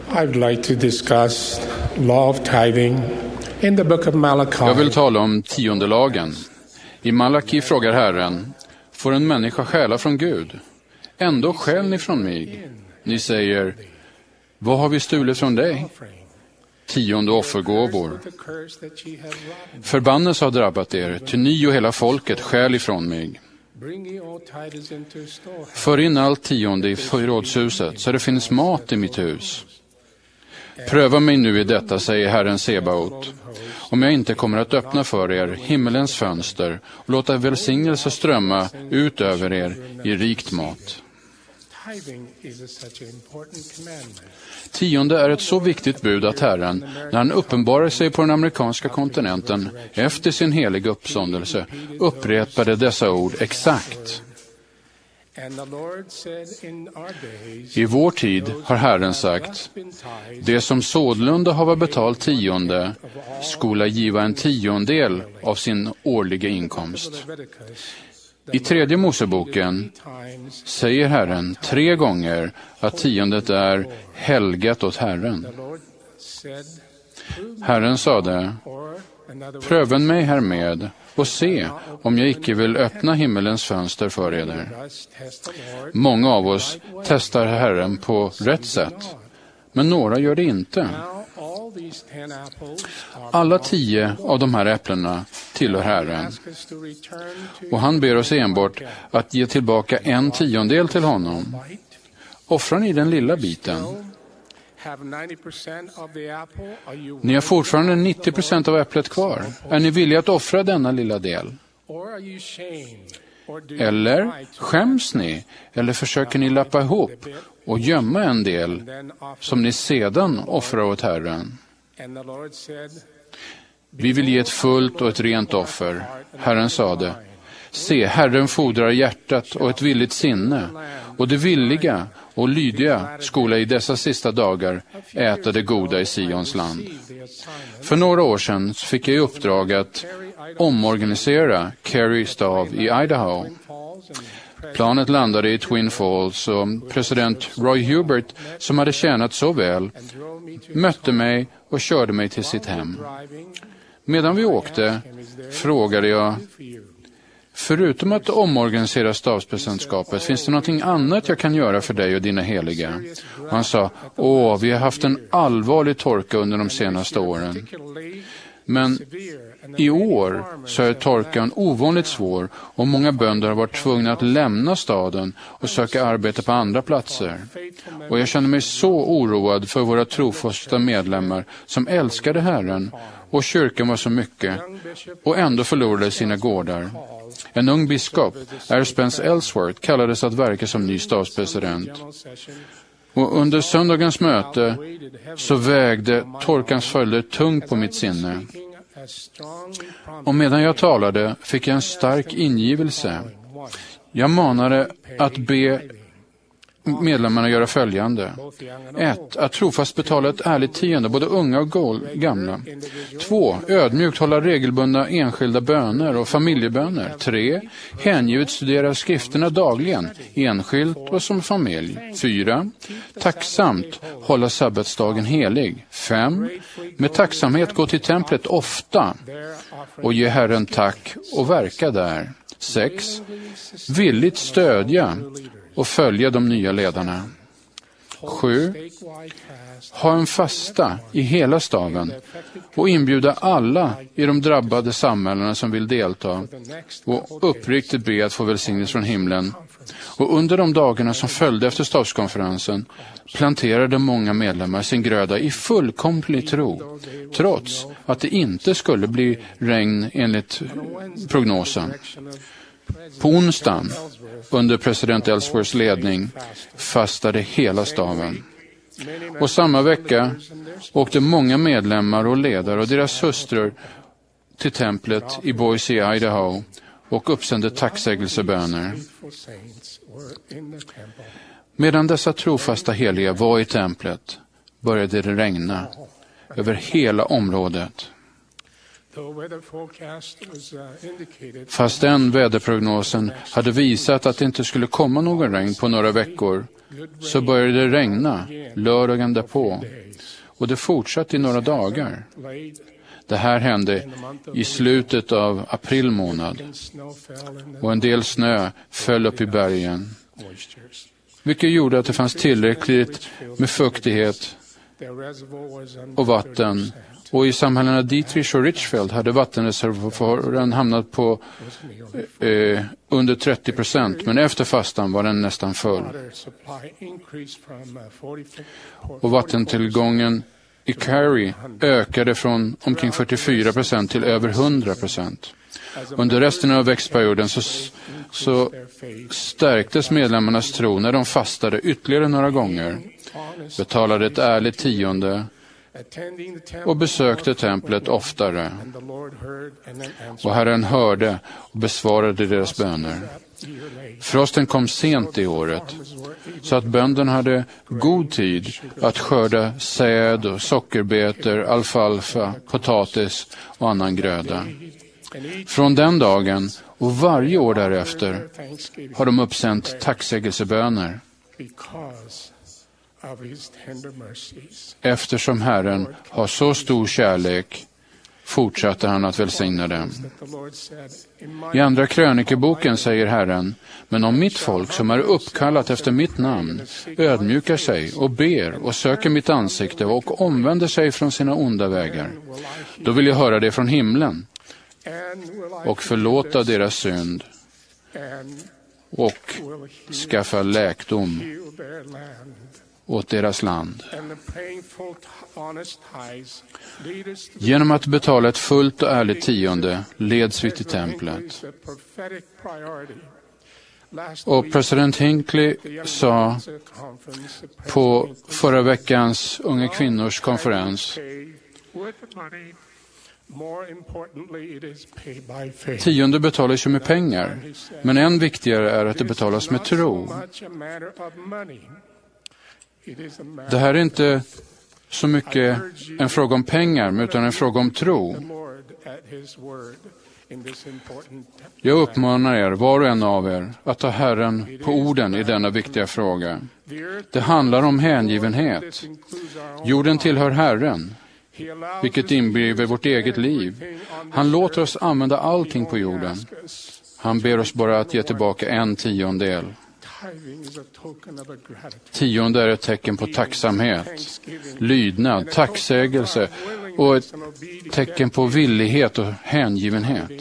I'd like to discuss law of tithing in the book of Malachi. Jag vill tala om tiondelagen. I Malaki frågar Herren: får en människa stjäla från Gud? Ändå stjäl ni från mig. Ni säger: vad har vi stulit från dig? Tionde offergåvor. Förbannelse har drabbat er, till ni och hela folket stjäl ifrån mig. För in allt tionde i förrådshuset, så det finns mat i mitt hus. Pröva mig nu i detta, säger Herren Sebaot, om jag inte kommer att öppna för er himmelens fönster och låta välsignelse strömma ut över er i rikt mat. Tionde är ett så viktigt bud att Herren, när han uppenbarar sig på den amerikanska kontinenten efter sin heliga uppståndelse, upprepade dessa ord exakt. I vår tid har Herren sagt: det som sålunda har betalt tionde skola giva en tiondel av sin årliga inkomst. I tredje Moseboken säger Herren 3 gånger att tiondet är helgat åt Herren. Herren sade: pröven mig härmed och se om jag icke vill öppna himmelens fönster för er. Många av oss testar Herren på rätt sätt, men några gör det inte. Alla 10 av de här äpplena tillhör Herren, och han ber oss enbart att ge tillbaka 1/10 till honom. Offrar ni den lilla biten? Ni har fortfarande 90% av äpplet kvar. Är ni villiga att offra denna lilla del? Eller skäms ni? Eller försöker ni lappa ihop och gömma en del som ni sedan offrar åt Herren? Vi vill ge ett fullt och ett rent offer. Herren sade: se, Herren fordrar hjärtat och ett villigt sinne, och det villiga och lydiga skola i dessa sista dagar äta det goda i Sions land. För några år sedan fick jag i uppdrag att omorganisera Carey Stav i Idaho. Planet landade i Twin Falls och president Roy Hubert, som hade tjänat så väl, mötte mig och körde mig till sitt hem. Medan vi åkte frågade jag: förutom att omorganisera stavspresidentskapet, finns det någonting annat jag kan göra för dig och dina heliga? Och han sa: vi har haft en allvarlig torka under de senaste åren. Men i år så är torkan ovanligt svår, och många bönder har varit tvungna att lämna staden och söka arbete på andra platser. Och jag känner mig så oroad för våra trofasta medlemmar som älskade Herren, och kyrkan var så mycket, och ändå förlorade sina gårdar. En ung biskop, R. Spence Ellsworth, kallades att verka som ny stadspresident. Och under söndagens möte så vägde torkans följder tungt på mitt sinne. Och medan jag talade fick jag en stark ingivelse. Jag manade att be medlemmarna göra följande: 1. Att trofast betala ett ärligt tionde, både unga och gamla. 2. Ödmjukt hålla regelbundna enskilda böner och familjeböner. 3. Hängivet studera skrifterna dagligen, enskilt och som familj. 4. Tacksamt hålla sabbatsdagen helig. 5. Med tacksamhet gå till templet ofta och ge Herren tack och verka där. 6. Villigt stödja och följa de nya ledarna. 7. Ha en fasta i hela staden och inbjuda alla i de drabbade samhällena som vill delta, och uppriktigt be att få välsignelse från himlen. Och under de dagarna som följde efter stabskonferensen planterade många medlemmar sin gröda i fullkomlig tro, trots att det inte skulle bli regn enligt prognosen. På onsdagen, under president Ellsworths ledning, fastade hela staden. Och samma vecka åkte många medlemmar och ledare och deras hustrur till templet i Boise, Idaho, och uppsände tacksägelseböner. Medan dessa trofasta heliga var i templet började det regna över hela området. Fastän väderprognosen hade visat att det inte skulle komma någon regn på några veckor, så började det regna lördagen därpå, och det fortsatte i några dagar. Det här hände i slutet av april månad, och en del snö föll upp i bergen, vilket gjorde att det fanns tillräckligt med fuktighet och vatten. Och i samhällena Dietrich och Richfield hade vattenreservoaren hamnat på under 30%, men efter fastan var den nästan full. Och vattentillgången i Cary ökade från omkring 44% till över 100%. Under resten av växtperioden så stärktes medlemmarnas tro när de fastade ytterligare några gånger, betalade ett ärligt tionde och besökte templet oftare. Och Herren hörde och besvarade deras böner. Frosten kom sent i året, så att bönderna hade god tid att skörda säd och sockerbetor, alfalfa, potatis och annan gröda. Från den dagen och varje år därefter har de uppsänt tacksägelseböner. Eftersom Herren har så stor kärlek fortsatte han att välsigna dem. I andra krönikeboken säger Herren: men om mitt folk som är uppkallat efter mitt namn ödmjukar sig och ber och söker mitt ansikte och omvänder sig från sina onda vägar, då vill jag höra det från himlen och förlåta deras synd och skaffa läkedom åt deras land. Genom att betala ett fullt och ärligt tionde leds vi till templet. Och president Hinckley sa på förra veckans unga kvinnors konferens: tionde betalas ju med pengar, men än viktigare är att det betalas med tro. Det här är inte så mycket en fråga om pengar, utan en fråga om tro. Jag uppmanar er, var och en av er, att ta Herren på orden i denna viktiga fråga. Det handlar om hängivenhet. Jorden tillhör Herren, vilket inbegriper vårt eget liv. Han låter oss använda allting på jorden. Han ber oss bara att ge tillbaka 1/10. Tionde är ett tecken på tacksamhet, lydnad, tacksägelse och ett tecken på villighet och hängivenhet.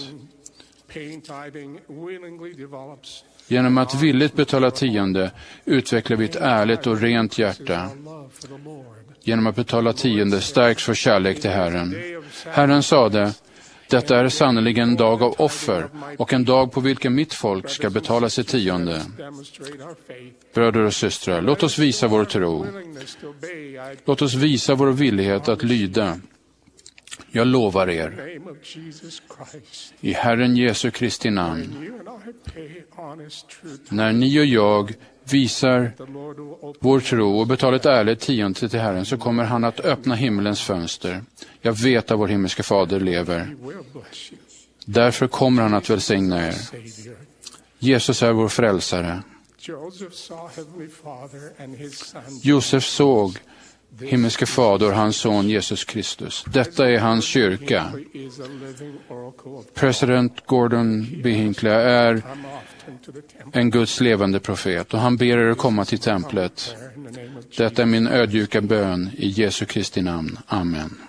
Genom att villigt betala tionde utvecklar vi ett ärligt och rent hjärta. Genom att betala tionde stärks vår kärlek till Herren. Herren sade: detta är sannoliken en dag av offer och en dag på vilken mitt folk ska betala sitt tionde. Bröder och systrar, låt oss visa vår tro. Låt oss visa vår villighet att lyda. Jag lovar er, i Herren Jesu Kristi namn, när ni och jag visar vår tro och betalar ett ärligt tionde till Herren, så kommer han att öppna himmelens fönster. Jag vet att vår himmelske fader lever. Därför kommer han att välsigna er. Jesus är vår frälsare. Josef såg himmelske fader och hans son Jesus Kristus. Detta är hans kyrka. President Gordon B. Hinckley är en Guds levande profet, och han ber er komma till templet. Detta är min ödmjuka bön i Jesu Kristi namn. Amen.